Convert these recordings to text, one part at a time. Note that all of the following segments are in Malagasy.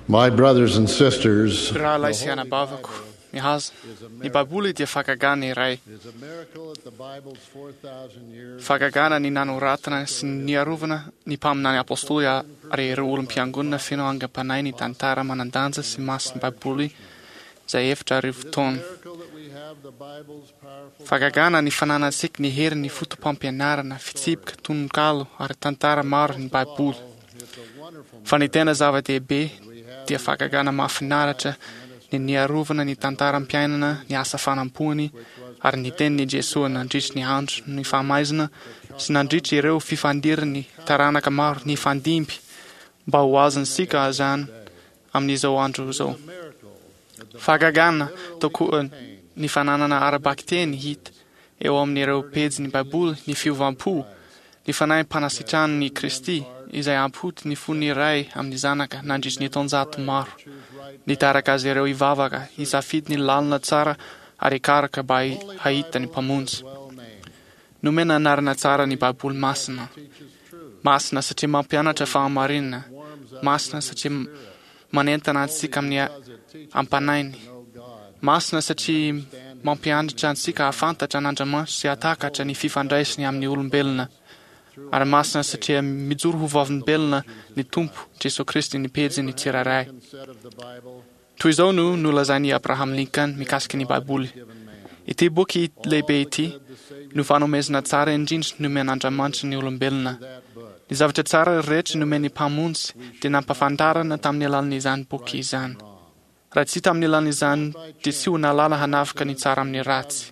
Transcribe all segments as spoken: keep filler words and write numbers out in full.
My brothers and sisters, Raha ilay sy anabavako mihaza, ny Baiboly dia fahagagana iray. is a miracle that the Bible's four thousand years Fahagagana ny nanoratana sy ny niarovana ny mpaminany apôstôly ary ireo olom-piangonana feno angam-panahy ny tantara manan-danja sy masin'ny Baiboly izay efatra arivo taona. miracle that we have the Bible's powerful Fahagagana ny fananantsika ny hery ny fotom-pampianarana, fitsipika, tononkalo ary tantara maro ny Baiboly. it's a wonderful Fa ny tena zava-dehibe dia fahagagana mahafinaritra ny niarovana ny tantaram-piainana, ny asa fanampoany ary ny tenin'i Jesosy nandritry ny andro ny fahamaizana sy nandritry ireo fifandirany taranaka maro ny fandimby mba ho azontsika azany amin'izao andro izao. Fahagagana tokoa ny fananana ara-bakteny hita eo amin'ireo pejy ny Baiboly, ny fiovampo, ny fanahy-panasitrahany Kristy izay ampody ny fony iray amin'ny zanaka nandritry ny taonjato maro. Nitaraka azy ireo ivavaka, hisafidy ny lalina tsara ary hikaraka mba hahita ny mpamonjy. Nomena anarana tsara ny Baiboly masina. Masina satria mampianatra fahamarinana. Masina satria manentana antsika amin'ny ampanainy. Masina satria mampianatra antsika hafantatra n'Andriamanitra sy hatakatra ny fifandraisiny amin'ny olombelona. Ary masina satria mijoro ho vavolombelona ny Tompo Jesosy Kristy ny pejy ny tsirairay. Toy izao no nolazain'i Abraham Lincoln mikasiky ny Baiboly. Ity boky lehibe ity no fanomezana tsara indrindra nomen'Andriamanitra ny olombelona. Ny zavatra tsara rehetra nomeny mpamonjy dia nampafantarana tamin'ny alalan'izany boky izany. Raha tsy tamin'ny alalan'izany dia tsy ho nalala hanafika ny tsara amin'ny ratsy.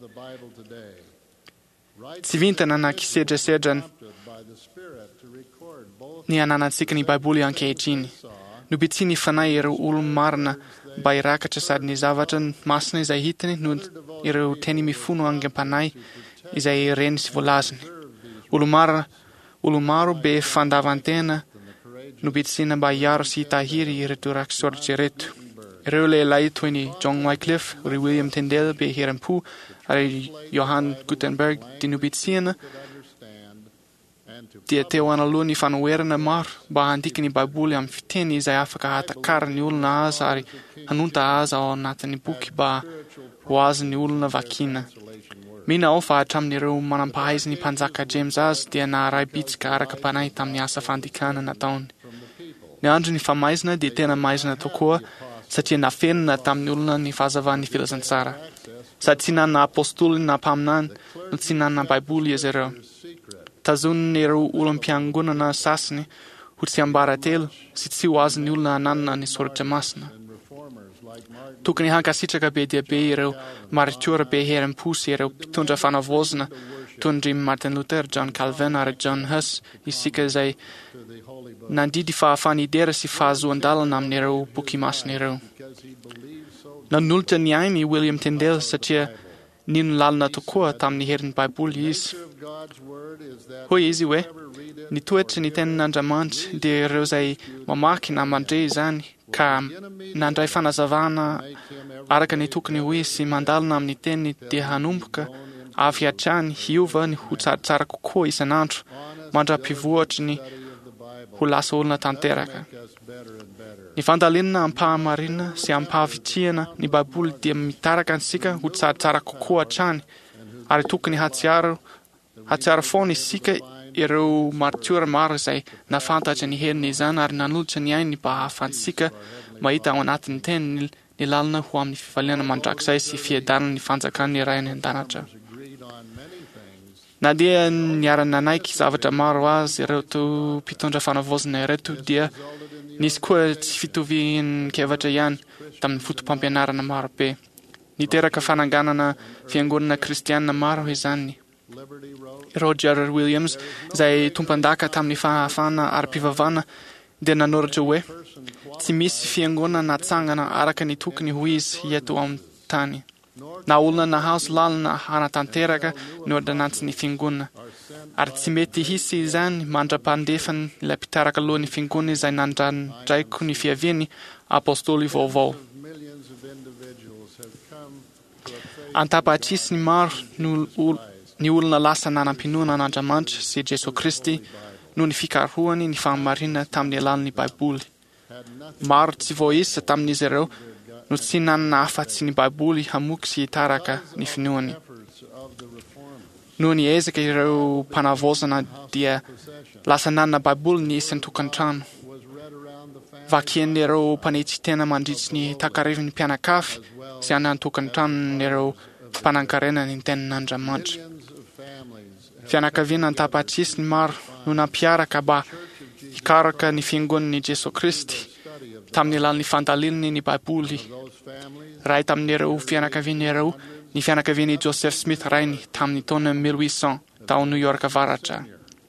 Tsy vintana na kisedrasedra ny ananantsika ny Baiboly ankehitriny. Nobetsy ny fanahy ireo olo-marina mba hirakatra sady ny zavatra masina izay hitany no ireo teny mifono angam-panahy izay reny sy voalaziny. Olo-maro olo-maro be fandavantena nobetsiana mba hiaro sy hitahiry ireto rakisoratra ireto. Ireo lehilahy toy ny John Wycliffe, ry William Tyndale be heram-po ary Johann Gutenberg dia nobetsiana dia teo analoha ny fanoherana maro mba handiky ny Baiboly amin'ny fiteny izay afaka hatakara ny olona aza ary hanonta aza ao anatin'ny boky mba ho azy ny olona vakiana. Mino aho fa hatramin'ireo manampahaizy ny mpanjaka James azy dia naharay bitsika araka-panahy tamin'ny asa fandikana nataony. Ny andro ny famaizina dia tena maizina tokoa satria nafenina tamin'ny olona ny fahazavan'ny filazantsara. Sady tsy nanana apôstôly na mpaminany no tsy nanana Baiboly izy ireo. Tazoniny ireo olom-piangonana sasany ho tsy ambaratelo sy tsy ho azon'ny olona hananana ny soratra masina. Tokony hankasitraka be dia be ireo maritiora be heram-po sy ireo mpitondra fanavozana toy ny Martin Luther, John Calvin ary John Huss isika izay nandidy fahafanidera sy fahazoan-dalana amin'ireo boky masina ireo. Nanolotra ny ainy William Tyndale satria nino lalina tokoa tamin'ny herin'ny Baiboly izy. Hoy izy hoe, ny toetra ny tenin'Andriamanitra dia ireo izay mamaky na mandre izany ka nandray fanazavana araka ny tokony ho izy sy mandalina amin'ny teniny dia hanomboka avy hatrany hiova ny ho tsaratsara kokoa isan'andro mandra-pivoatra ny ho lasa olona tanteraka. Ny fandalinana ampahamarina sy ampahavitriana ny Baiboly dia mitaraka antsika ho tsaratsara kokoa hatrany ary tokony hatsiaro hatsiaro foana isika ireo maritiora maro izay nafantatra ny heriny izany ary nanolotra ny ainy mba hahafahantsika mahita ao anatin'ny teniny ny lalina ho amin'ny fivaliana mandrakizay sy fiedarana ny fanjakana iray any an-danatra. Na dia niara-nanaiky zavatra maro azy ireto mpitondra fanavozana ireto dia nisy koa tsy fitovian'ny kevatra ihany tamin'ny fotom-pampianarana maro be. Niteraka fananganana fiangonana kristianina maro izany. Roger Williams izay tompan-daka tamin'ny fahafana ara-pivavana dia nanoratra hoe tsy misy fiangonana natsangana araka ny tokony ho izy eto amin'ny tany. Na olona nahazo lalina hanatanteraka no ordonantsy ny fiangonana. Ary tsy mety hisy izany mandra-pandefa ilay mpitaraka alohan'ny fiangonana izay nandrandraiko ny fiaviany apôstôly vaovao. Antapahatrisy ny maro ny olona lasa nanampinoana an'Andriamanitra sy Jesosy Kristy no ny fikarohany ny fahamarinana tamin'ny alalan'ny Baiboly. Maro tsy voaisa tamin'izy ireo no tsy nanana afa-tsy ny baiboly hamoky sy hitaraka ny finoany. Noho ny ezaka ireo mpanavozana dia lasa nanana baiboly ny isan'ny tokantrano. Vakian'ireo mpanety tena mandritsy ny takarivon'ny mpianakavy sy anany tokantranon'ireo mpanankarena ny tenin'Andriamanitra. Fianakaviana an-tapatrisy ny maro no nampiaraka mba hikaraka ny fiangonan'i Jesosy Kristy tamin'ny alalan'ny fandalilany ny baiboly. Ray tamin'ireo fianakaviana ireo ny fianakavian'i Joseph Smith Rainy tamin'ny taona mille huit cent tao New York avaratra.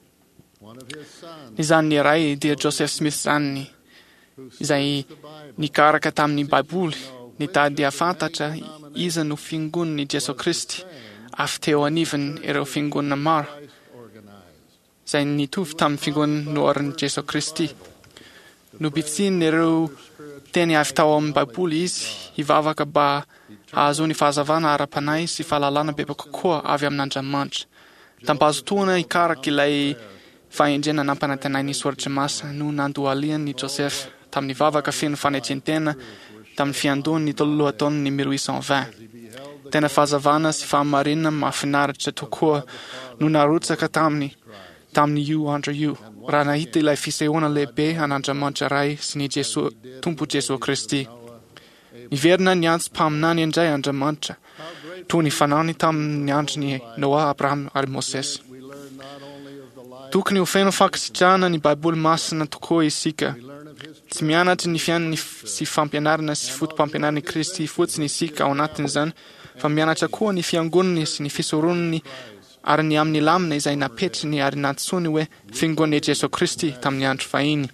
Izany ny ray dia Joseph Smith zany izay nikaraka tamin'ny baiboly nitady hafantatra iza no fiangonan'i Jesosy Kristy avy teo anivany ireo fiangonana maro izay nitovy tamin'ny fiangonana nohorin'i Jesosy Kristy. Nobitsin ireo teny avy tao amin'ny baiboly izy hivavaka mba hahazo ny fahazavana ara-panahy sy fahalalana bebe kokoa avy amin'Andriamanitra. Tampahazotoana hikaraka ilay fahendrena nampanantenainy soratra masina no nandohalian'i Joseph tamin'ny vavaka feno fanetjentena tamin'ny fiandohan'ny tololoha-taonany mille huit cent vingt. Tena fahazavana sy fahamarinana mahafinaritra tokoa no narotsaka taminy tamin'ny io andro io raha nahita ilay fisehoana lehibe an'Andriamanitra ray sy ny Jeso, Tompo Jesosy Kristy. Niverina ny antso mpaminany indray Andriamanitra toy ny fanahiny tamin'ny andron'ny Noa, Abraham ary Mosesy. Tokony ho feno fankasitrahana ny baiboly masina tokoa isika. Tsy mianatra ny fiainana sy fampianarana sy fotom-pampianarana Kristy fotsiny isika ao anatin'izany, fa mianatra koa ny fiangonany sy ny fisoronany ary ny amin'ny lamina izay napetriny ary natsoiny hoe fiangonan'i Jesosy Kristy tamin'ny andro fahiny.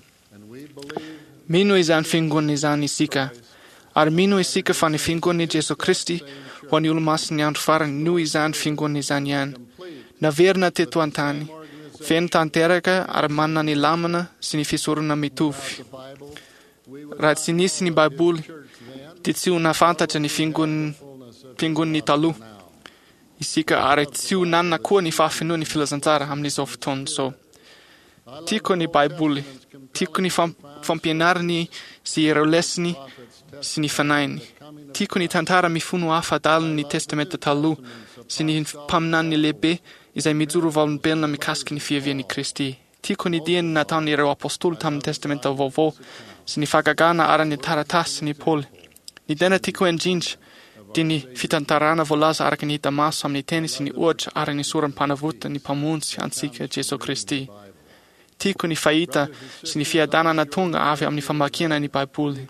Mino izany fiangonana izany isika, ary mino isika fa ny fiangonan'i Jesosy Kristy ho an'ny olo-masiny andro farany no izany fiangonana izany ihany. Naverina teto an-tany, feno tanteraka ary manana ny lamina sy ny fisorona mitovy. Raha tsy nisy ny baiboly, dia tsy ho nafantatra ny fiangonan'ny taloha isika ary tsy ho nanana koa ny fahafinoa ny filazantsara amin'izao fotoana izao. Tiako ny baiboly, tiako ny fampianarany sy ireo lesiny sy ny fanainy. Tiako ny tantara mifono hafa-adaliny ny testamenta taloha sy ny mpaminany lehibe izay mijoro valom-belona mikasiky ny fiavian'i Kristy. Tiako ny diany nataon'ireo apôstôly tamin'ny testamenta vaovao sy ny fahagagana ara-ny taratasy ny Paoly. Ny tena tiako indrindra dia ny fitantarana voalaza araka ny hita maso amin'ny teny sy ny ohatra ary ny sorany mpanavota ny mpamonjy antsika Jesosy Kristy. Tiako ny fahita sy ny fiadanana tonga avy amin'ny famakiana ny baiboly.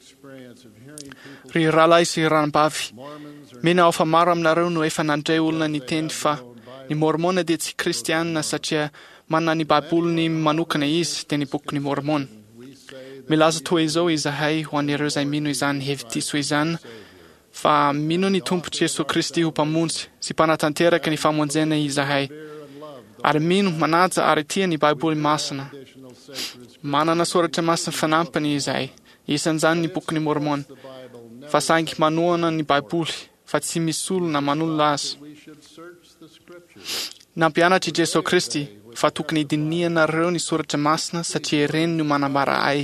Ry rahalahy sy ranambavy, mena ao fa maro aminareo no efa nandray olona ny teny fa ny mormona dia tsy kristianina satria manana ny baiboliny manokana izy dia ny boky ny mormona. Milaza toa izao izahay ho an'ireo izay mino izany hevitiso izany fa mino ny Tompo Jesosy Kristy ho mpamonjy sy mpanatanteraka ny famonjena izahay. Ary mino manaja ary tia ny baiboly masina. Manana soratra masina fanampiny izahay, isan'izany ny boky ny mormona. Fa saingy manohana ny baiboly, fa tsy misy olona manolo azy. Nampianatra i Jesosy Kristy fa tokony dinihana ny soratra masina satria ireny no manambara ay.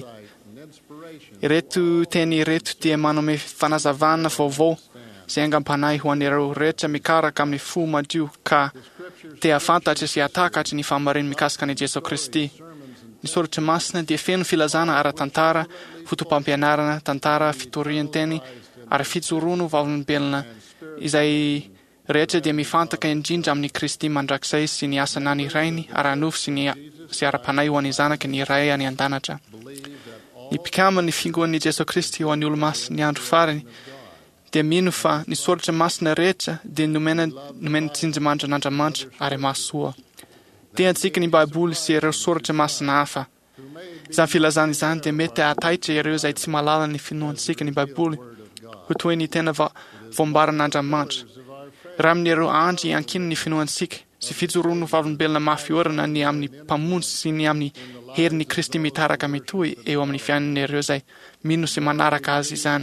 Ireto teny ireto dia manome fanazavana vaovao izay angam-panahy ho an'ireo rehetra mikaraka amin'ny fo madio ka te hafantatra sy hatakatra ny fahamarinana mikasika an'i Jesosy Kristy. Ny soratra masina dia feno filazana ara-tantara, fotom-pampianarana, tantara, fitorian-teny ary fitsorono valom-belona izay rehetra dia mifantaka indrindra amin'ny Kristy mandrakizay sy ny asa nany rainy ara-nofo sy ny sy ara-panahy ho an'ny zanaka ny ray any an-danatra. Ny mpikama ny fiangonan'i Jesosy Kristy ho an'ny olo-masiny andro farany dia mino fa ny soratra masina rehetra dia nomena nomena tsinjimandry an'Andriamanitra ary mahasoa. Tiantsika ny baiboly sy ireo soratra masina hafa. Izany filazana izany dia mety hahataitra ireo izay tsy mahalala ny finoantsika ny baiboly ho toy ny tena voambaran'Andriamanitra. Raha amin'ireo andry ankininy ny finoantsika sy fijoroano valom-belona mafy orana ny amin'ny mpamonjy sy ny amin'ny herin'i Kristy mitaraka mitohy eo amin'ny fiainan'ireo izay mino sy manaraka azy izany.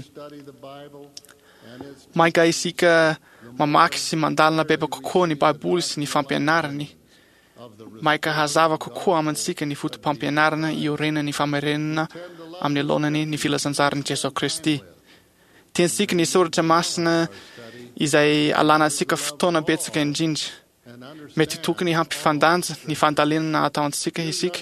Maika isika mamaky sy mandalina bebe kokoa ny baiboly sy ny fampianarany. Maika hazava kokoa amintsika ny fotom-pampianarana iorenan'ny famarenana amin'ny laonany ny filazantsarany Jesosy Kristy. Tiantsika ny soratra masina izay alana antsika fotoana betsaka indrindra. Mety tokony hampifandanja ny fandalenana ataontsika isika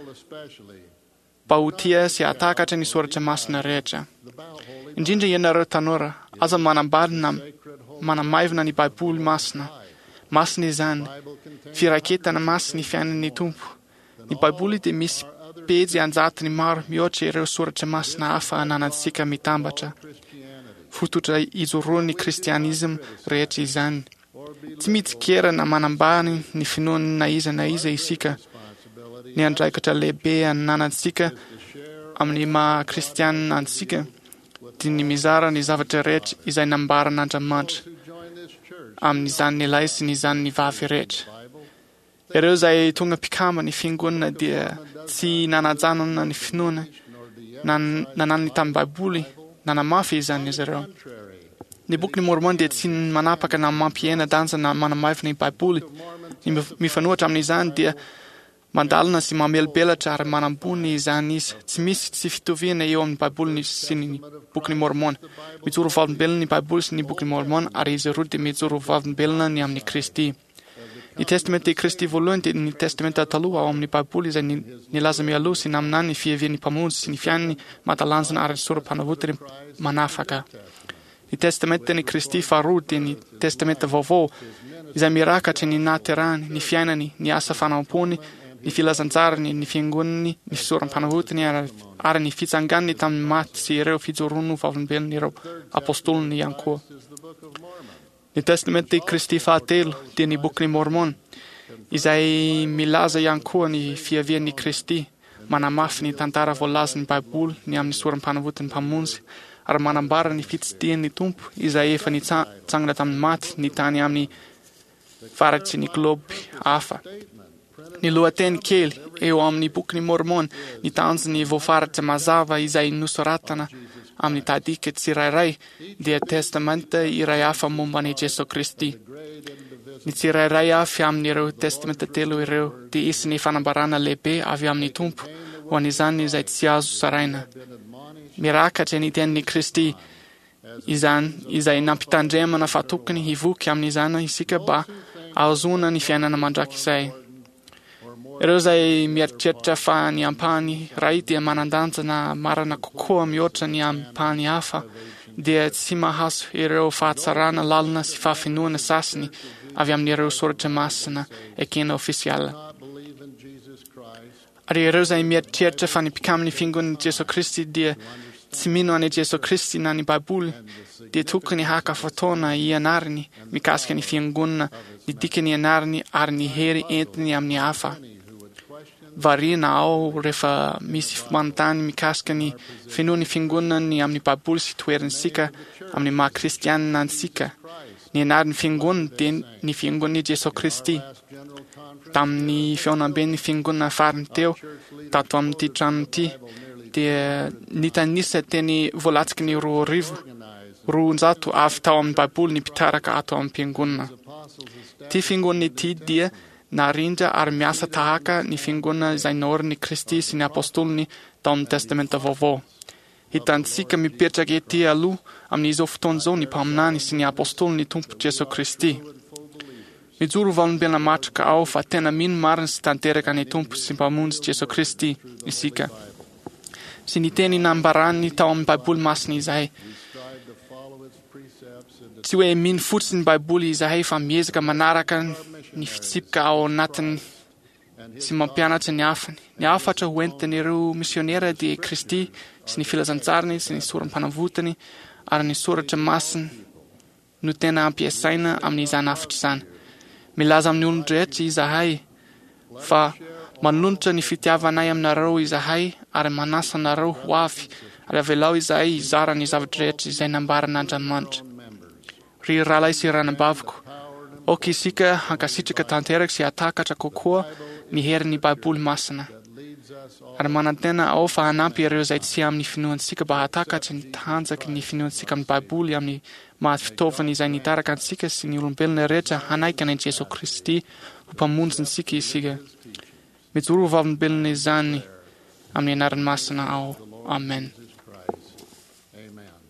mba ho tia sy hatakatra ny soratra masina rehetra. Indrindra ianareo tanora, aza manambady na manamaivana ny Baiboly masina. Masina izany, firaketana masina ny fiainan'ny Tompo. Ny Baiboly dia misy pejy anjatiny maro mihoatra ireo soratra masina hafa ananantsika mitambatra. Fototra ijoroan'ny kristianisma rehetra izany. Tsy mitsikera na manambany ny finoana na iza na iza isika. Ny andraikitra lehibe ananantsika amin'ny maha kristianina antsika dia ny mizara ny zavatra rehetra izay nambaran'Andriamanitra amin'izany ny lahy sy n'izany ny vavy rehetra. Ireo izay tonga mpikamba ny fiangonana dia tsy nanajanona ny finoana nananany tamin'ny Baiboly, nanamafy izany izy ireo. Ny boky ny Mormon dia tsy manapaka na mampiena danja na manamaivana ny Baiboly. Ny mifanohitra amin'izany dia mandalina sy mamelibelatra ary manambony izany izy. Tsy misy tsy fitoviana eo amin'ny Baiboly sy ny boky ny Mormon. Mijoro valombelona ny Baiboly sy ny boky ny Mormon ary izy ireo dia mijoro valombelona ny amin'ny Kristy. Ny testamenty Kristy voalohany dia ny testamenty taloha ao amin'ny Baiboly izay nilaza mialoha sy naminany ny fiavian'ny mpamonjy sy ny fiainany matalanjona ary ny sorom-panavotany manafaka. Ny testamenty ny Kristy faharoa dia ny testamenty vaovao izay mirakatra ny nahaterahany, ny fiainany, ny asa fanampony, ny filazantsarany, ny fiangonany, ny sorom-panavotany ary ny fitsanganany tamin'ny maty sy ireo fijorono valombelona ireo apostolony ihany koa. Ny testamenty Kristy fahatelo dia ny boky ny Mormon izay milaza ihany koa ny fiavian'ny Kristy, manamafy ny tantara voalazan'ny Baiboly ny amin'ny sorom-panavotany mpamonjy ary manambara ny fitsidihan'ny Tompo izay efa nitsangana tamin'ny maty ny tany amin'ny faratsy ny globy hafa. Ny lohateny kely eo amin'ny boky ny Mormon ny tanjony voafaritra mazava izay nosoratana amin'ny tadika tsirairay dia testamenta iray hafa momba ny Jesosy Kristy. Ny tsirairay hafa amin'ireo testamenta telo ireo dia isin'ny fanambarana lehibe avy amin'ny Tompo ho an'izany izay tsy azo saraina. Mirakatra ny tenin'ny Kristy izany izay nampitandremana fa tokony hivoky amin'izany isika mba ahazona ny fiainana mandrakizay. Ireo izay mieritreritra fa ny ampahany ray dia manandanja na marana kokoa mihoatra ny ampahany hafa dia tsy mahazo ireo fahatsarana lalina sy fahafinoana sasany avy amin'ireo soratra masina ekena ofisiala. Ary ireo izay mieritreritra fa ny mpikamin'ny fiangonan'i Jesosy Kristy dia tsy mino an'i Jesosy Kristy na ny Baiboly dia tokony haka fotoana ianarany mikasika ny fiangonana, ny dikany ianarany ary ny hery entiny amin'ny hafa. Variana ao rehefa misy manontany mikasika ny finoan'ny fiangonana ny amin'ny Baiboly sy toeransika amin'ny maha kristianina antsika. Ny ianarany fiangonana dia ny fiangonan'i Jesosy Kristy. Tamin'ny feonamben'ny fiangonana farany teo, tato amin'ity trano ity, dia ny tanisa teny voalatsiky ny roa arivo, roanjato avy tao amin'ny Baiboly ny mpitaraka ato amin'ny fiangonana. Ty fiangonana ity dia narindra ary miasa tahaka ny fiangonana izay naoriny Kristy sy ny apostolony tao amin'ny testamenta vaovao. Hitantsika mipetraka ety aloha amin'izao fotoana izao ny mpaminany sy ny apostolony Tompo Jesosy Kristy. Mijoro valombelona matroka ao fa tena mino marina sy tanteraka ny Tompo sy mpamonjy Jesosy Kristy isika. Sy ny teny nambarany tao amin'ny Baiboly masina izahay. Tsy hoe mino fotsiny ny Baiboly izahay fa miezaka manaraka ny fitsipika ao anatiny sy mampianatra ny hafany. Ny hafatra ho entin'ireo misionera dia Kristy sy ny filazantsarany sy ny sorom-panavotany ary ny soratra masina no tena ampiasaina amin'izany hafatra izany. Milaza amin'ny olon rehetra izahay fa manolonitra ny fitiavanay aminareo izahay ary manasa anareo ho avy ary avelao izahay hizara ny zavatra rehetra izay nambaran'Andriamanitra. Ry rahalahy sy ranambaviko, oka isika hankasitraka tanteraka sy hatakatra kokoa ny herin'ny Baiboly masina. Ary manantena ao fa hanampy ireo izay tsy amin'ny finoantsika mba hatakatra ny tanjaky ny finoantsika amin'ny Baiboly amin'ny maha-fitaovana izay nitaraka antsika sy ny olombelona rehetra hanaiky an'i Jesosy Kristy ho mpamonjy antsika isika. Mijoro valombelona izany amin'ny anarany masina ao. Amen. Jesus Christ. Amen.